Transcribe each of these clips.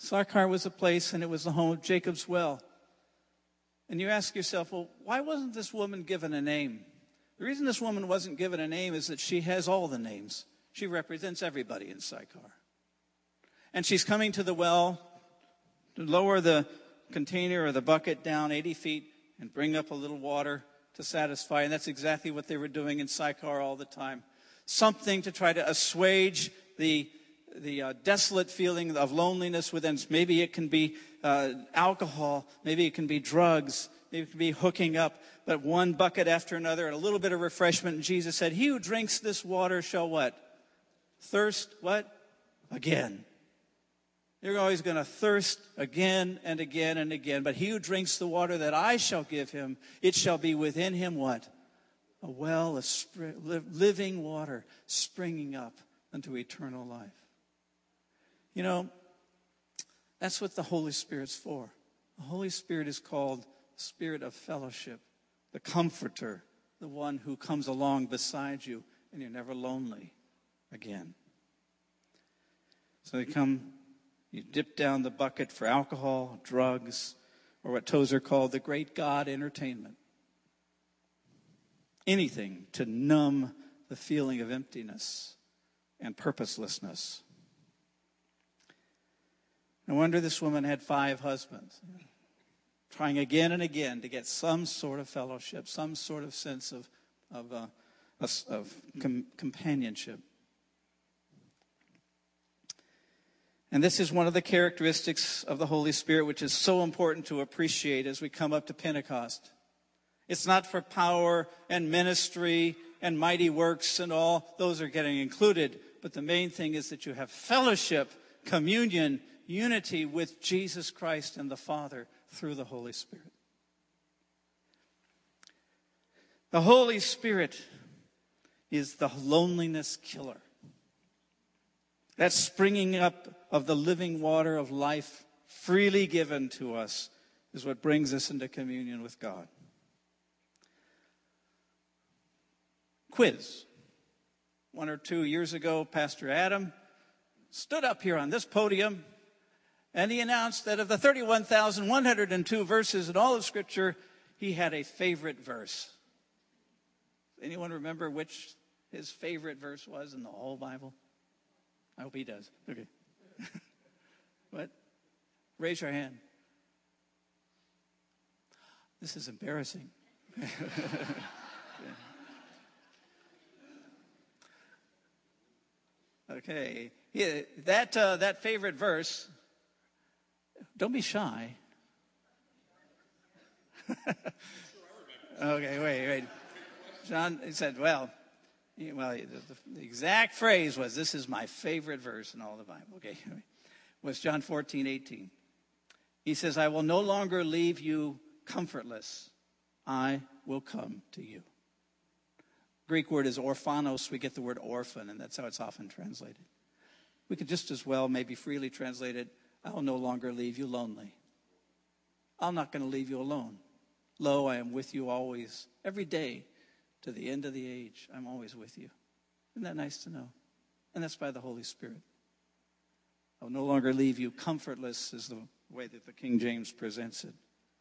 Sychar was a place, and it was the home of Jacob's well. And you ask yourself, well, why wasn't this woman given a name? The reason this woman wasn't given a name is that she has all the names. She represents everybody in Sychar. And she's coming to the well to lower the container or the bucket down 80 feet and bring up a little water to satisfy. And that's exactly what they were doing in Sychar all the time. Something to try to assuage the desolate feeling of loneliness within. Maybe it can be alcohol. Maybe it can be drugs. Maybe it can be hooking up. But one bucket after another and a little bit of refreshment. And Jesus said, he who drinks this water shall what? Thirst what? Again. You're always going to thirst again and again and again. But he who drinks the water that I shall give him, it shall be within him what? A well of living water springing up unto eternal life. You know, that's what the Holy Spirit's for. The Holy Spirit is called the Spirit of fellowship, the comforter, the one who comes along beside you and you're never lonely again. So you dip down the bucket for alcohol, drugs, or what Tozer called the great God entertainment. Anything to numb the feeling of emptiness and purposelessness. No wonder this woman had 5 husbands, trying again and again to get some sort of fellowship, some sort of sense of companionship. And this is one of the characteristics of the Holy Spirit, which is so important to appreciate as we come up to Pentecost. It's not for power and ministry and mighty works and all. Those are getting included. But the main thing is that you have fellowship, communion, unity with Jesus Christ and the Father through the Holy Spirit. The Holy Spirit is the loneliness killer. That springing up of the living water of life freely given to us is what brings us into communion with God. Quiz. 1 or 2 years ago, Pastor Adam stood up here on this podium and he announced that of the 31,102 verses in all of Scripture, he had a favorite verse. Anyone remember which his favorite verse was in the whole Bible? I hope he does. Okay. What? Raise your hand. This is embarrassing. Okay. Yeah, that favorite verse, don't be shy. Okay, wait. John said, well, the exact phrase was, this is my favorite verse in all the Bible. Okay, was John 14:18. He says, I will no longer leave you comfortless. I will come to you. Greek word is orphanos. We get the word orphan, and that's how it's often translated. We could just as well maybe freely translate it, I will no longer leave you lonely. I'm not going to leave you alone. Lo, I am with you always, every day, to the end of the age. I'm always with you. Isn't that nice to know? And that's by the Holy Spirit. I will no longer leave you comfortless is the way that the King James presents it.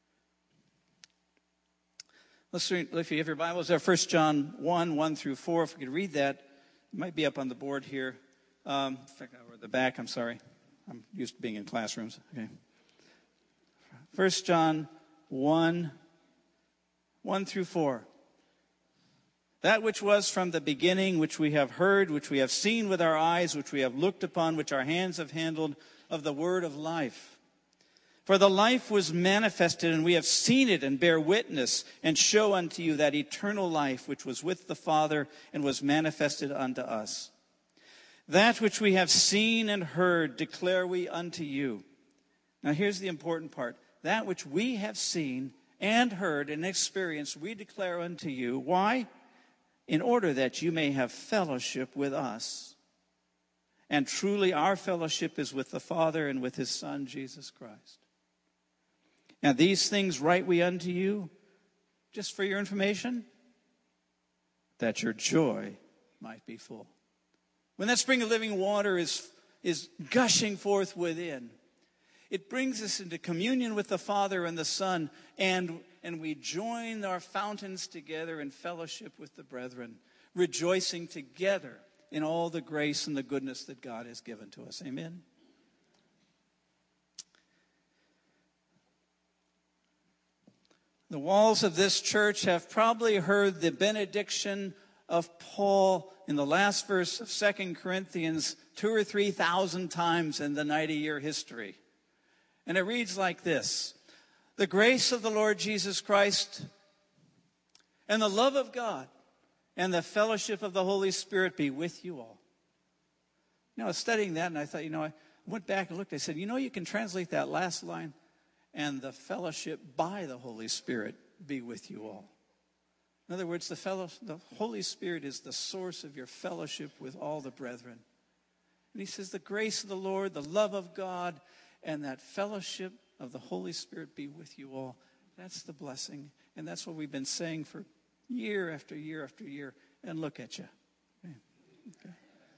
Let's read, if you have your Bibles there, 1 John 1 through 4. If we could read that, it might be up on the board here. In fact, or the back, I'm sorry. I'm used to being in classrooms. Okay. 1 John 1 through 4. That which was from the beginning, which we have heard, which we have seen with our eyes, which we have looked upon, which our hands have handled, of the word of life. For the life was manifested, and we have seen it, and bear witness, and show unto you that eternal life which was with the Father and was manifested unto us. That which we have seen and heard declare we unto you. Now here's the important part. That which we have seen and heard and experienced, we declare unto you. Why? In order that you may have fellowship with us. And truly our fellowship is with the Father and with his Son, Jesus Christ. Now these things write we unto you, just for your information, that your joy might be full. When that spring of living water is gushing forth within, It brings us into communion with the Father and the Son, and we join our fountains together in fellowship with the brethren, rejoicing together in all the grace and the goodness that God has given to us. Amen? The walls of this church have probably heard the benediction of Paul in the last verse of 2 Corinthians 2,000 or 3,000 times in the 90-year history. And it reads like this: the grace of the Lord Jesus Christ and the love of God and the fellowship of the Holy Spirit be with you all. You know, I was studying that and I thought, I went back and looked. I said, you can translate that last line, and the fellowship by the Holy Spirit be with you all. In other words, the Holy Spirit is the source of your fellowship with all the brethren. And he says, the grace of the Lord, the love of God, and that fellowship of the Holy Spirit be with you all. That's the blessing. And that's what we've been saying for year after year after year. And look at you. Okay.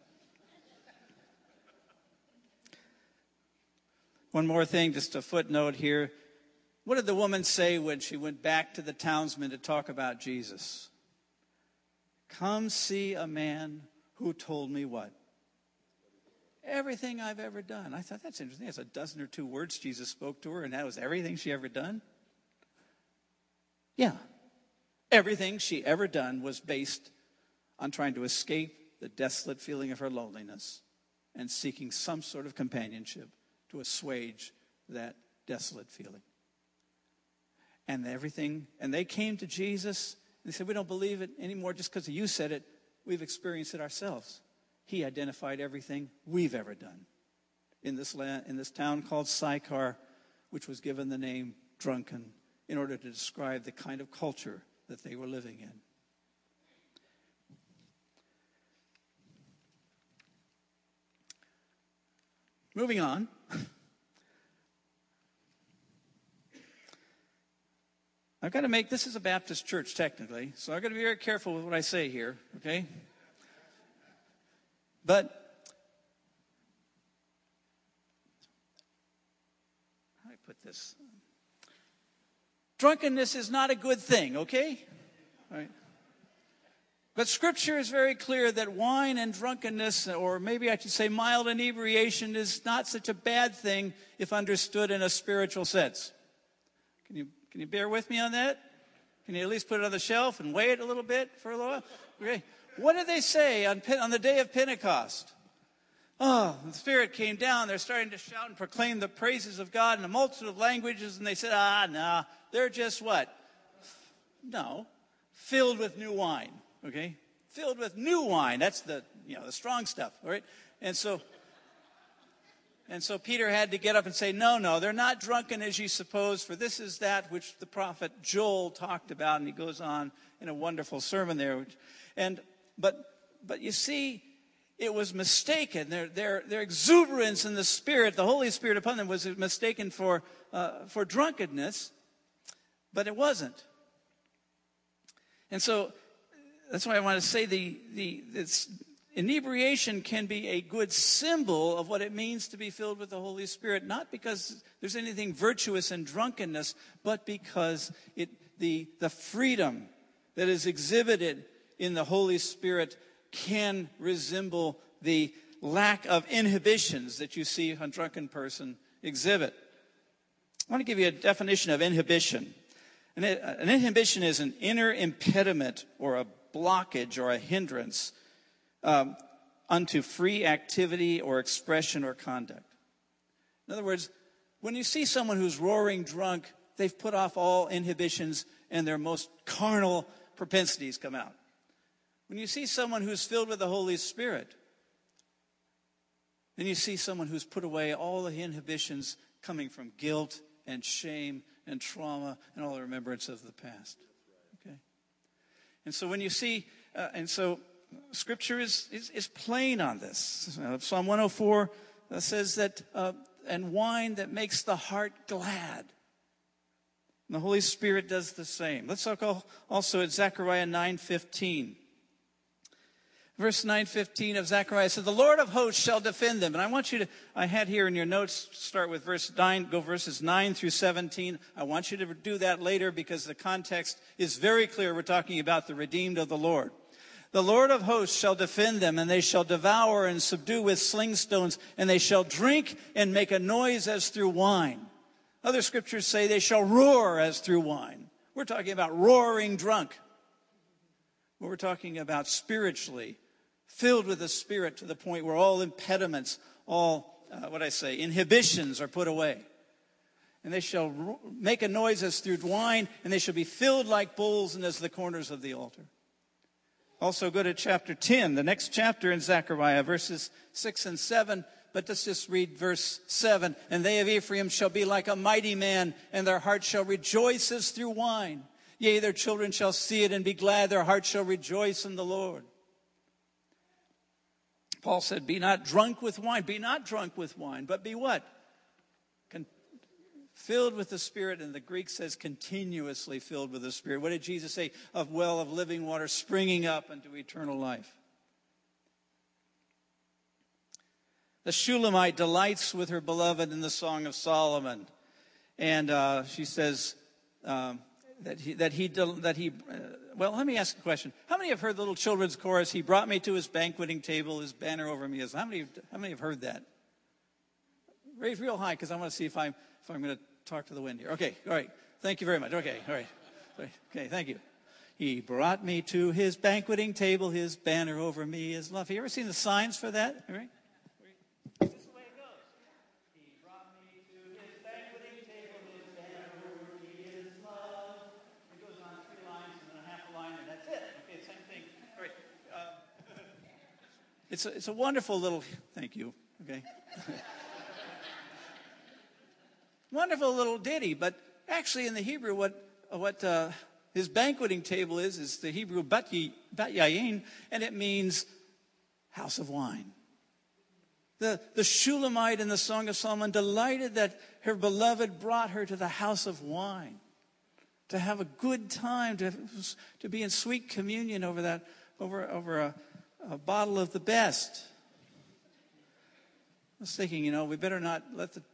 One more thing, just a footnote here. What did the woman say when she went back to the townsmen to talk about Jesus? Come see a man who told me what? Everything I've ever done. I thought, that's interesting. That's a dozen or two words Jesus spoke to her, and that was everything she ever done? Yeah. Everything she ever done was based on trying to escape the desolate feeling of her loneliness and seeking some sort of companionship to assuage that desolate feeling. And they came to Jesus, and they said, we don't believe it anymore just because you said it. We've experienced it ourselves. He identified everything we've ever done in this town called Sychar, which was given the name Drunken in order to describe the kind of culture that they were living in. Moving on. I've got to this is a Baptist church technically, so I've got to be very careful with what I say here, okay? But how do I put this? Drunkenness is not a good thing, okay? All right. But Scripture is very clear that wine and drunkenness, or maybe I should say mild inebriation, is not such a bad thing if understood in a spiritual sense. Can you bear with me on that? Can you at least put it on the shelf and weigh it a little bit for a little while? Okay. What did they say on the day of Pentecost? Oh, the Spirit came down. They're starting to shout and proclaim the praises of God in a multitude of languages. And they said, no, they're just what? No, filled with new wine. Okay? Filled with new wine. That's the strong stuff. All right? And so Peter had to get up and say, no, they're not drunken as you suppose, for this is that which the prophet Joel talked about. And he goes on in a wonderful sermon there. But you see, it was mistaken. Their exuberance in the Spirit, the Holy Spirit upon them, was mistaken for drunkenness, but it wasn't. And so that's why I want to say this inebriation can be a good symbol of what it means to be filled with the Holy Spirit, not because there's anything virtuous in drunkenness, but because the freedom that is exhibited in the Holy Spirit can resemble the lack of inhibitions that you see a drunken person exhibit. I want to give you a definition of inhibition. An inhibition is an inner impediment or a blockage or a hindrance unto free activity or expression or conduct. In other words, when you see someone who's roaring drunk, they've put off all inhibitions and their most carnal propensities come out. When you see someone who's filled with the Holy Spirit, then you see someone who's put away all the inhibitions coming from guilt and shame and trauma and all the remembrance of the past. Okay? And so when you see, Scripture is plain on this. Psalm 104 says that, and wine that makes the heart glad. And the Holy Spirit does the same. Let's look also at Zechariah 9:15. Verse 9:15 of Zechariah said, the Lord of hosts shall defend them. And I want you to, I had here in your notes, start with verse 9, go verses 9 through 17. I want you to do that later because the context is very clear. We're talking about the redeemed of the Lord. The Lord of hosts shall defend them, and they shall devour and subdue with sling stones, and they shall drink and make a noise as through wine. Other scriptures say they shall roar as through wine. We're talking about roaring drunk. We're talking about spiritually, filled with the Spirit to the point where all impediments, all, inhibitions are put away. And they shall make a noise as through wine, and they shall be filled like bowls and as the corners of the altar. Also go to chapter 10, the next chapter in Zechariah, verses 6 and 7. But let's just read verse 7. And they of Ephraim shall be like a mighty man, and their heart shall rejoice as through wine. Yea, their children shall see it and be glad. Their heart shall rejoice in the Lord. Paul said, be not drunk with wine. Be not drunk with wine, but be what? Filled with the Spirit, and the Greek says continuously filled with the Spirit. What did Jesus say? A well of living water springing up into eternal life. The Shulamite delights with her beloved in the Song of Solomon. And she says well, let me ask a question. How many have heard the little children's chorus, he brought me to his banqueting table, his banner over me is. How many have heard that? Raise real high, because I want to see if I'm going to talk to the wind here. Okay, all right. Thank you very much. Okay, all right. Okay, thank you. He brought me to his banqueting table, his banner over me is love. Have you ever seen the signs for that? All right. This is the way it goes. He brought me to his banqueting table, his banner over me is love. It goes on 3 lines and then a half a line, and that's it. Okay, same thing. All right. It's a wonderful little, thank you. Okay. Wonderful little ditty, but actually in the Hebrew, what his banqueting table is the Hebrew bat yayin, and it means house of wine. The Shulamite in the Song of Solomon delighted that her beloved brought her to the house of wine, to have a good time, to be in sweet communion over a bottle of the best. I was thinking, we better not let the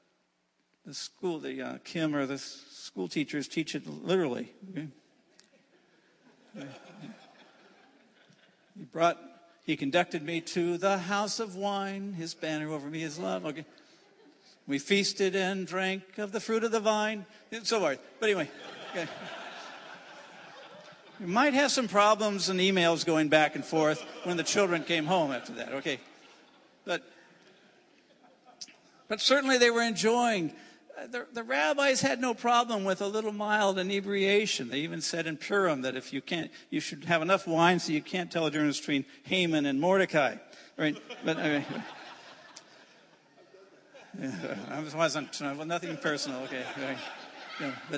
Kim or the school teachers teach it literally. Okay? He conducted me to the house of wine, his banner over me is love. Okay. We feasted and drank of the fruit of the vine, and so forth. But anyway, okay. We might have some problems and emails going back and forth when the children came home after that. Okay. But certainly they were enjoying. The rabbis had no problem with a little mild inebriation. They even said in Purim that if you should have enough wine so you can't tell the difference between Haman and Mordecai. Right? But anyway, nothing personal. Okay, right. Yeah, but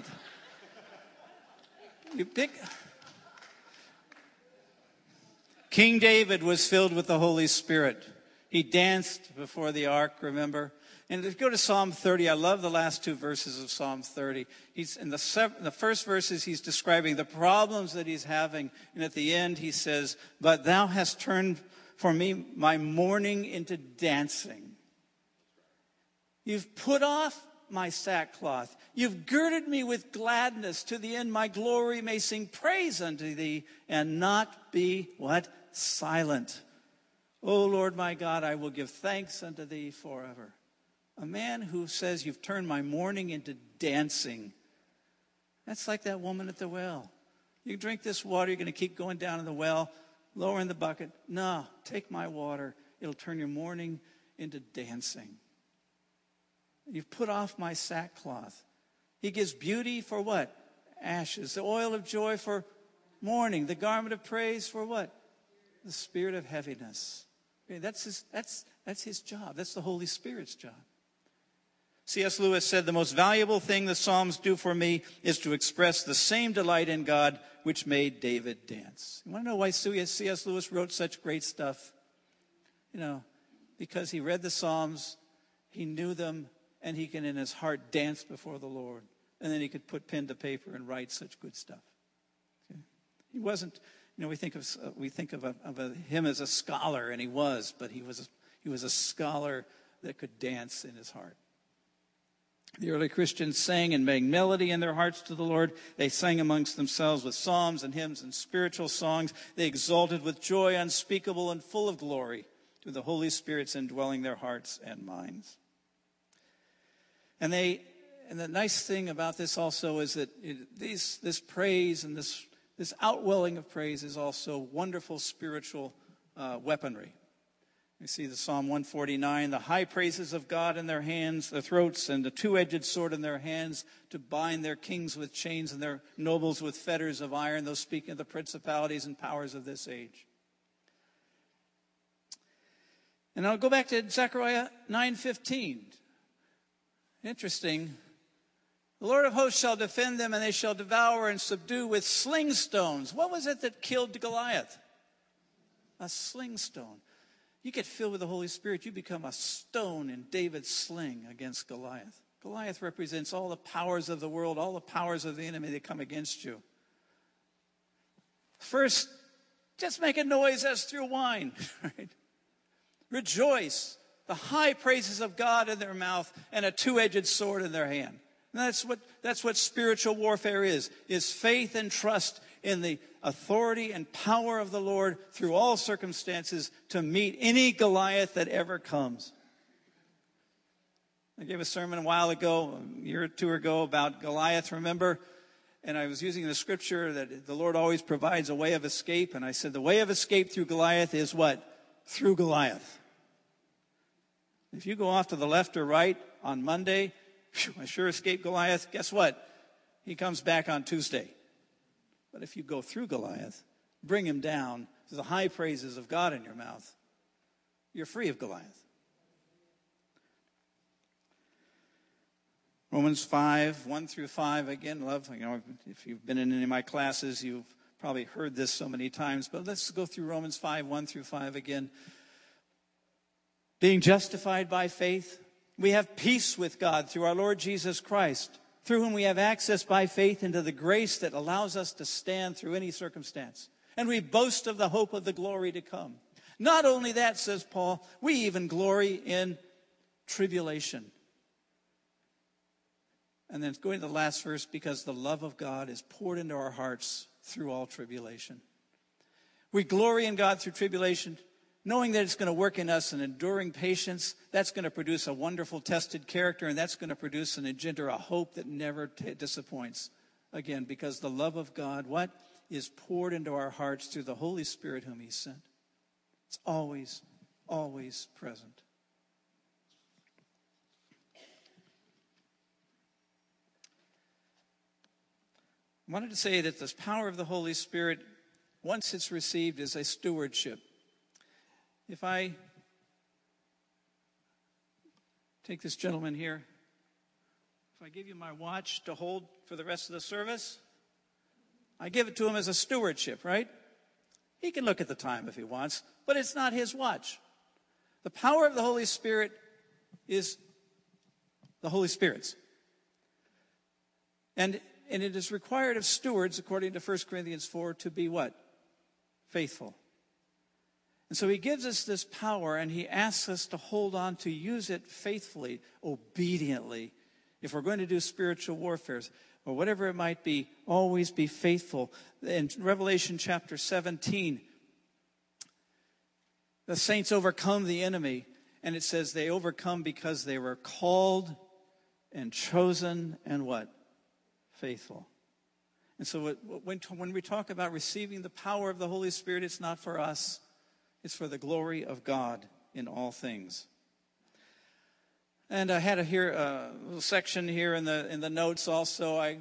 King David was filled with the Holy Spirit. He danced before the ark. Remember. And if you go to Psalm 30, I love the last 2 verses of Psalm 30. He's in the first verses, he's describing the problems that he's having. And at the end, he says, but thou hast turned for me my mourning into dancing. You've put off my sackcloth. You've girded me with gladness to the end my glory may sing praise unto thee and not be, what? Silent. O Lord my God, I will give thanks unto thee forever. A man who says, you've turned my mourning into dancing. That's like that woman at the well. You drink this water, you're going to keep going down in the well, lowering the bucket. No, take my water. It'll turn your mourning into dancing. You've put off my sackcloth. He gives beauty for what? Ashes. The oil of joy for mourning. The garment of praise for what? The spirit of heaviness. Okay, that's his job. That's the Holy Spirit's job. C.S. Lewis said, the most valuable thing the Psalms do for me is to express the same delight in God which made David dance. You want to know why C.S. Lewis wrote such great stuff? Because he read the Psalms, he knew them, and he can in his heart dance before the Lord. And then he could put pen to paper and write such good stuff. Okay? You know, we think of him as a scholar, and he was, but he was a scholar that could dance in his heart. The early Christians sang and made melody in their hearts to the Lord. They sang amongst themselves with psalms and hymns and spiritual songs. They exulted with joy unspeakable and full of glory to the Holy Spirit's indwelling their hearts and minds. And the nice thing about this also is that this praise and this outwelling of praise is also wonderful spiritual weaponry. You see the Psalm 149, the high praises of God in their hands, their throats, and the two-edged sword in their hands to bind their kings with chains and their nobles with fetters of iron, those speaking of the principalities and powers of this age. And I'll go back to Zechariah 9:15. Interesting. The Lord of hosts shall defend them, and they shall devour and subdue with sling stones. What was it that killed Goliath? A sling stone. You get filled with the Holy Spirit, you become a stone in David's sling against Goliath. Goliath represents all the powers of the world, all the powers of the enemy that come against you. First, just make a noise as through wine. Right? Rejoice. The high praises of God in their mouth and a two-edged sword in their hand. And that's what spiritual warfare is faith and trust in the authority and power of the Lord through all circumstances to meet any Goliath that ever comes. I gave a sermon a while ago, a year or two ago, about Goliath, remember? And I was using the scripture that the Lord always provides a way of escape. And I said the way of escape through Goliath is what? Through Goliath. If you go off to the left or right on Monday, I sure escaped Goliath. Guess what? He comes back on Tuesday. But if you go through Goliath, bring him down to the high praises of God in your mouth, you're free of Goliath. Romans 5, 1 through 5, again, love, if you've been in any of my classes, you've probably heard this so many times, but let's go through Romans 5, 1 through 5 again. Being justified by faith, we have peace with God through our Lord Jesus Christ, through whom we have access by faith into the grace that allows us to stand through any circumstance. And we boast of the hope of the glory to come. Not only that, says Paul, we even glory in tribulation. And then going to the last verse, because the love of God is poured into our hearts through all tribulation. We glory in God through tribulation, knowing that it's going to work in us an enduring patience. That's going to produce a wonderful tested character, and that's going to produce and engender a hope that never disappoints. Again, because the love of God, what? Is poured into our hearts through the Holy Spirit whom He sent. It's always, always present. I wanted to say that this power of the Holy Spirit, once it's received, is a stewardship. If I take this gentleman here, if I give you my watch to hold for the rest of the service, I give it to him as a stewardship, right? He can look at the time if he wants, but it's not his watch. The power of the Holy Spirit is the Holy Spirit's. And it is required of stewards, according to 1 Corinthians 4, to be what? Faithful. And so He gives us this power, and He asks us to hold on, to use it faithfully, obediently. If we're going to do spiritual warfare, or whatever it might be, always be faithful. In Revelation chapter 17, the saints overcome the enemy, and it says they overcome because they were called and chosen and what? Faithful. And so when we talk about receiving the power of the Holy Spirit, it's not for us. It's for the glory of God in all things. And I had a little section here in the notes also. I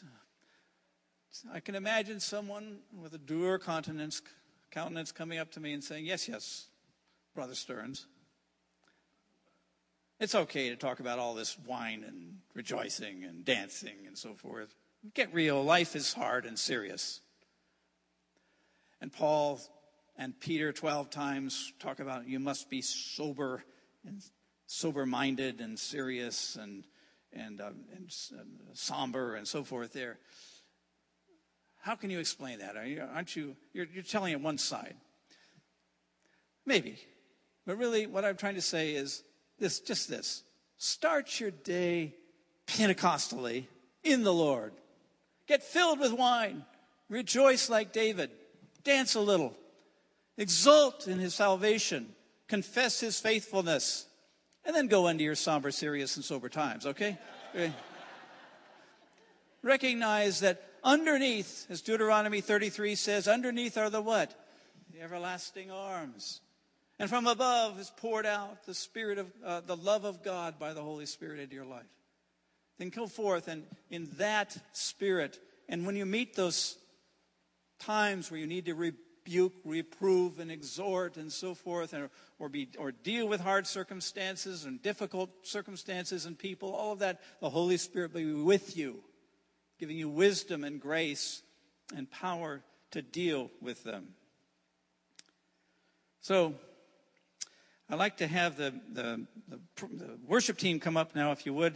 can imagine someone with a dour countenance coming up to me and saying, yes, Brother Stearns. It's okay to talk about all this wine and rejoicing and dancing and so forth. Get real. Life is hard and serious. And Paul and Peter 12 times talk about you must be sober and sober-minded and serious and somber and so forth there. How can you explain that? You're telling it one side. Maybe. But really, what I'm trying to say is this. Start your day Pentecostally in the Lord. Get filled with wine. Rejoice like David. Dance a little. Exult in his salvation. Confess his faithfulness. And then go into your somber, serious, and sober times, okay? Recognize that underneath, as Deuteronomy 33 says, underneath are the what? The everlasting arms. And from above is poured out the Spirit of the love of God by the Holy Spirit into your life. Then go forth and in that Spirit, and when you meet those times where you need to rebuke, reprove, and exhort, and so forth, or deal with hard circumstances and difficult circumstances and people, all of that, the Holy Spirit will be with you, giving you wisdom and grace and power to deal with them. So, I'd like to have the worship team come up now, if you would.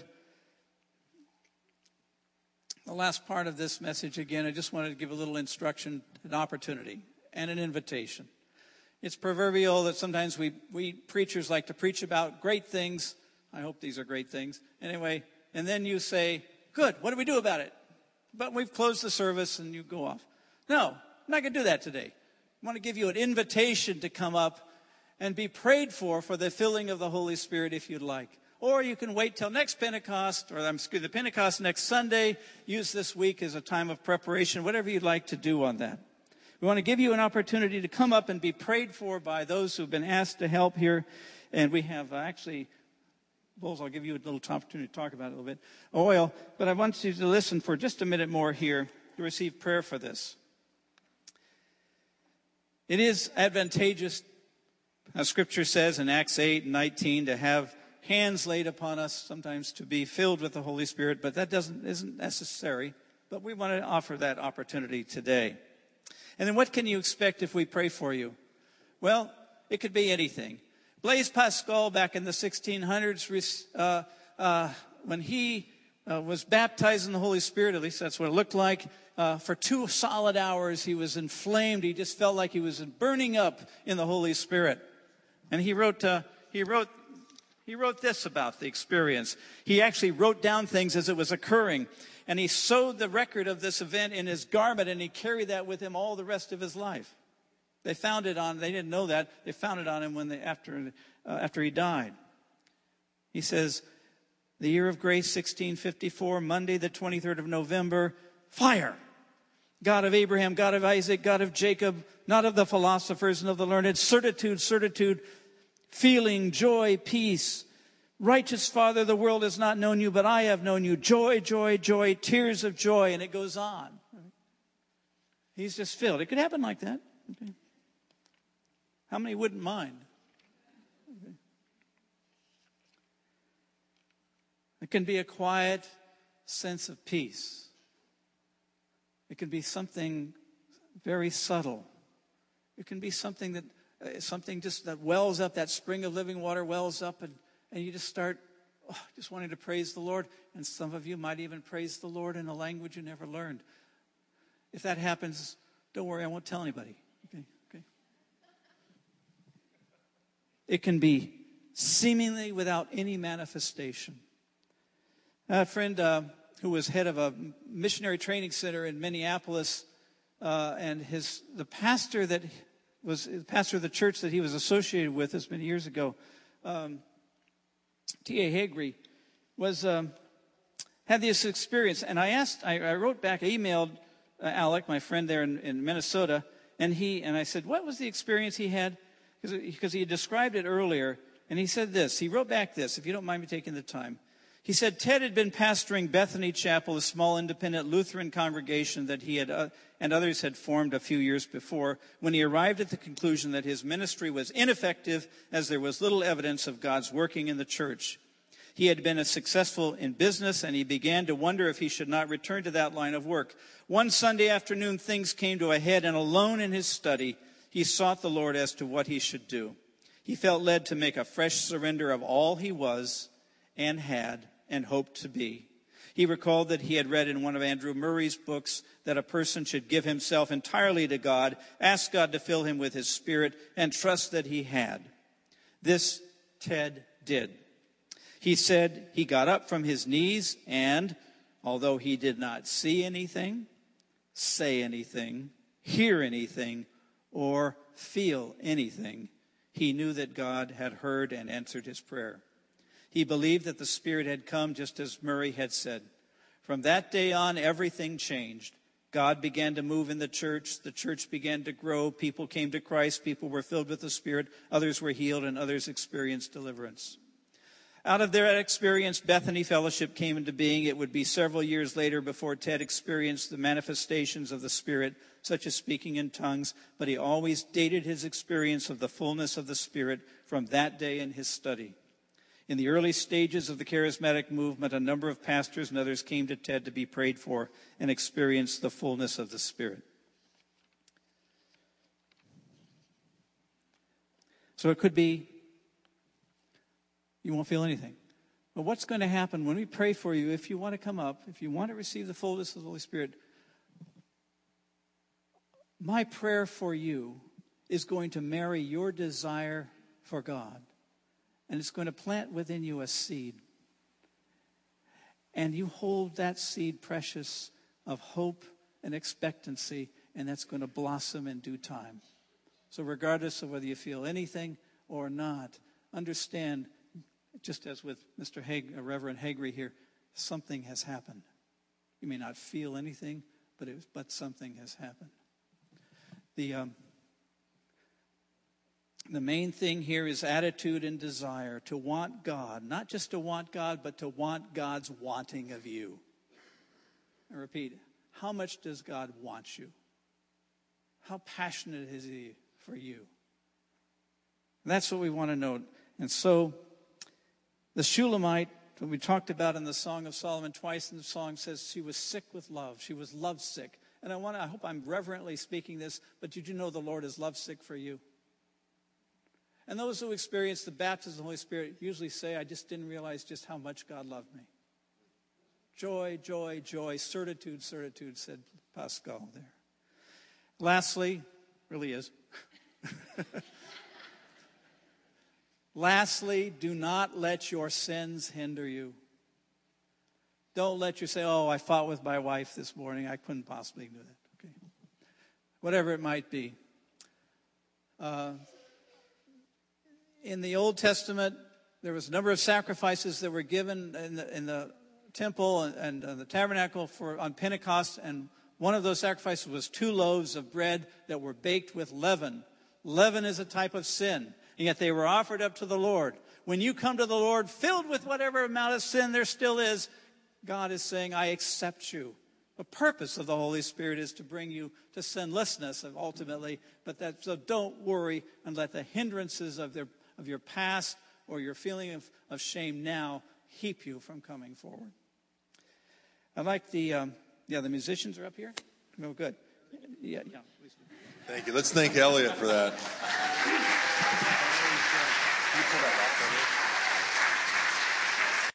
The last part of this message, again, I just wanted to give a little instruction, an opportunity, and an invitation. It's proverbial that sometimes we preachers like to preach about great things. I hope these are great things. Anyway, and then you say, good, what do we do about it? But we've closed the service and you go off. No, I'm not going to do that today. I want to give you an invitation to come up and be prayed for the filling of the Holy Spirit if you'd like. Or you can wait till next Pentecost, the Pentecost next Sunday. Use this week as a time of preparation, whatever you'd like to do on that. We want to give you an opportunity to come up and be prayed for by those who've been asked to help here. And we have Bulls, I'll give you a little opportunity to talk about it a little bit. Oil, but I want you to listen for just a minute more here to receive prayer for this. It is advantageous, as Scripture says in Acts 8:19, to have hands laid upon us, sometimes to be filled with the Holy Spirit, but that isn't necessary. But we want to offer that opportunity today. And then what can you expect if we pray for you? Well, it could be anything. Blaise Pascal, back in the 1600s, when he was baptized in the Holy Spirit, at least that's what it looked like, for 2 solid hours he was inflamed. He just felt like he was burning up in the Holy Spirit. And he wrote this about the experience. He actually wrote down things as it was occurring. And he sewed the record of this event in his garment, and he carried that with him all the rest of his life. They didn't know that. They found it on him after he died. He says, the year of grace, 1654, Monday, the 23rd of November, fire. God of Abraham, God of Isaac, God of Jacob, not of the philosophers and of the learned, certitude, feeling, joy, peace. Righteous Father, the world has not known you, but I have known you. Joy, joy, joy, tears of joy, and it goes on. He's just filled. It could happen like that. Okay. How many wouldn't mind? Okay. It can be a quiet sense of peace. It can be something very subtle. It can be something that wells up, that spring of living water wells up, and you just start just wanting to praise the Lord. And some of you might even praise the Lord in a language you never learned. If that happens, don't worry, I won't tell anybody. Okay. It can be seemingly without any manifestation. A friend who was head of a missionary training center in Minneapolis, and the pastor of the church that he was associated with this many years ago, T.A. Haggerty, had this experience. And I wrote back, I emailed Alec, my friend there in Minnesota, and I said, what was the experience he had? Because he had described it earlier, and he said this. He wrote back this, if you don't mind me taking the time. He said, Ted had been pastoring Bethany Chapel, a small independent Lutheran congregation that he had and others had formed a few years before, when he arrived at the conclusion that his ministry was ineffective as there was little evidence of God's working in the church. He had been successful in business, and he began to wonder if he should not return to that line of work. One Sunday afternoon, things came to a head, and alone in his study, he sought the Lord as to what he should do. He felt led to make a fresh surrender of all he was and had and hoped to be. He recalled that he had read in one of Andrew Murray's books that a person should give himself entirely to God, ask God to fill him with his Spirit, and trust that he had. This Ted did. He said he got up from his knees and, although he did not see anything, say anything, hear anything, or feel anything, he knew that God had heard and answered his prayer. He believed that the Spirit had come just as Murray had said. From that day on, everything changed. God began to move in the church began to grow, people came to Christ, people were filled with the Spirit, others were healed, and others experienced deliverance. Out of their experience, Bethany Fellowship came into being. It would be several years later before Ted experienced the manifestations of the Spirit, such as speaking in tongues, but he always dated his experience of the fullness of the Spirit from that day in his study. In the early stages of the charismatic movement, a number of pastors and others came to Ted to be prayed for and experienced the fullness of the Spirit. So it could be you won't feel anything. But what's going to happen when we pray for you, if you want to come up, if you want to receive the fullness of the Holy Spirit, my prayer for you is going to marry your desire for God. And it's going to plant within you a seed. And you hold that seed precious of hope and expectancy, and that's going to blossom in due time. So regardless of whether you feel anything or not, understand, just as with Reverend Hagry here, something has happened. You may not feel anything, but something has happened. The main thing here is attitude and desire, to want God. Not just to want God, but to want God's wanting of you. I repeat, how much does God want you? How passionate is he for you? And that's what we want to know. And so, the Shulamite, what we talked about in the Song of Solomon, twice in the song says she was sick with love. She was lovesick. And I hope I'm reverently speaking this, but did you know the Lord is lovesick for you? And those who experience the baptism of the Holy Spirit usually say, I just didn't realize just how much God loved me. Joy, joy, joy, certitude, certitude, said Pascal there. Lastly, really is. Lastly, do not let your sins hinder you. Don't let you say, I fought with my wife this morning. I couldn't possibly do that. Okay. Whatever it might be. In the Old Testament, there was a number of sacrifices that were given in the temple and the tabernacle on Pentecost, and one of those sacrifices was 2 loaves of bread that were baked with leaven. Leaven is a type of sin, and yet they were offered up to the Lord. When you come to the Lord filled with whatever amount of sin there still is, God is saying, I accept you. The purpose of the Holy Spirit is to bring you to sinlessness ultimately, so don't worry and let the hindrances of your past or your feeling of shame now keep you from coming forward. I like the musicians are up here. Oh, good. Yeah. Thank you. Let's thank Elliot for that.